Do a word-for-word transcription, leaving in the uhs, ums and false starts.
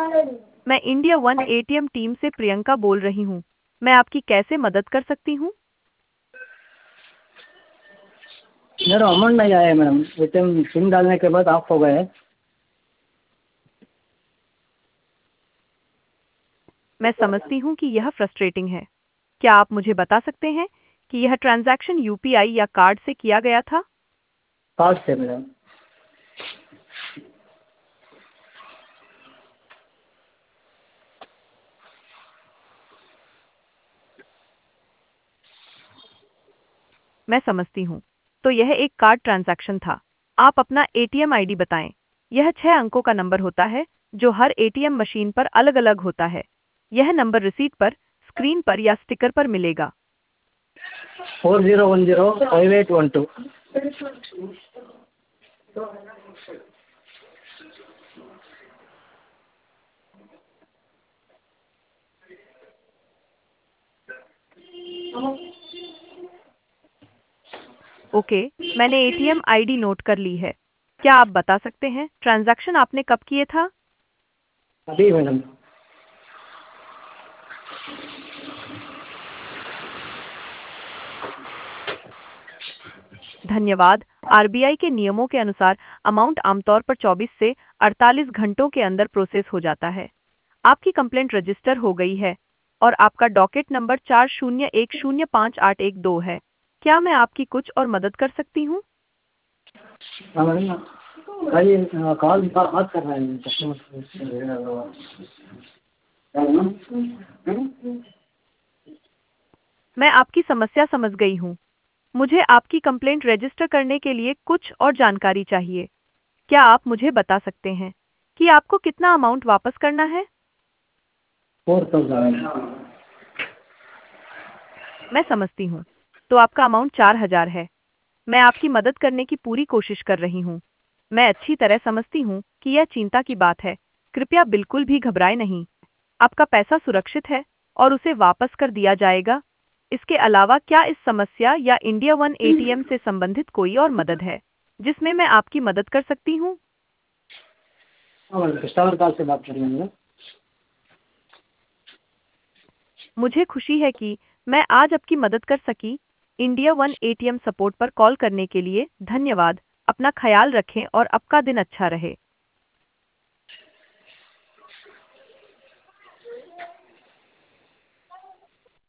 मैं India One ATM team से प्रियंका बोल रही हूँ। मैं आपकी कैसे मदद कर सकती हूँ? मेरा अमाउंट नहीं आया है मैडम, एटीएम पिन डालने के बाद ऑफ हो गए है। मैं समझती हूँ कि यह फ्रस्ट्रेटिंग है। क्या आप मुझे बता सकते हैं कि यह ट्रांजैक्शन यूपीआई या कार्ड से किया गया था? कार्ड से मैडम। मैं समझती हूँ। तो यह एक कार्ड ट्रांजैक्शन था। आप अपना एटीएम आईडी बताएं। यह छह अंकों का नंबर होता है जो हर एटीएम मशीन पर अलग-अलग होता है। यह नंबर रिसीट पर, स्क्रीन पर या स्टिकर पर मिलेगा। Four zero one zero five eight one two. Okay, मैंने एटीएम आईडी नोट कर ली है। क्या आप बता सकते हैं ट्रांजैक्शन आपने कब किए था? अभी मैडम। धन्यवाद। आरबीआई के नियमों के अनुसार अमाउंट आमतौर पर चौबीस से अड़तालीस घंटों के अंदर प्रोसेस हो जाता है। आपकी कंप्लेंट रजिस्टर हो गई है और आपका डॉकेट नंबर चार शून्य एक शून्य पाँच आठ एक दो है। क्या मैं आपकी कुछ और मदद कर सकती हूँ? हाँ मैडम, अरे कॉल बात कर रहा है कस्टमर से। मैं आपकी समस्या समझ गई हूँ। मुझे आपकी कंप्लेंट रजिस्टर करने के लिए कुछ और जानकारी चाहिए। क्या आप मुझे बता सकते हैं कि आपको कितना अमाउंट वापस करना है? Four thousand. मैं समझती हूँ। तो आपका अमाउंट चार हजार है। मैं आपकी मदद करने की पूरी कोशिश कर रही हूँ। मैं अच्छी तरह समझती हूँ कि यह चिंता की बात है। कृपया बिल्कुल भी घबराएं नहीं। आपका पैसा सुरक्षित है और उसे वापस कर दिया जाएगा। इसके अलावा क्या इस समस्या या इंडिया वन एटीएम से संबंधित कोई और मदद है जिसमें मैं आपकी मदद कर सकती हूँ? हाँ कस्टमर कॉल से बात कर रहे हैं। मुझे खुशी है कि मैं आज आपकी मदद कर सकी। इंडिया वन एटीएम सपोर्ट पर कॉल करने के लिए धन्यवाद। अपना ख्याल रखें और आपका दिन अच्छा रहे।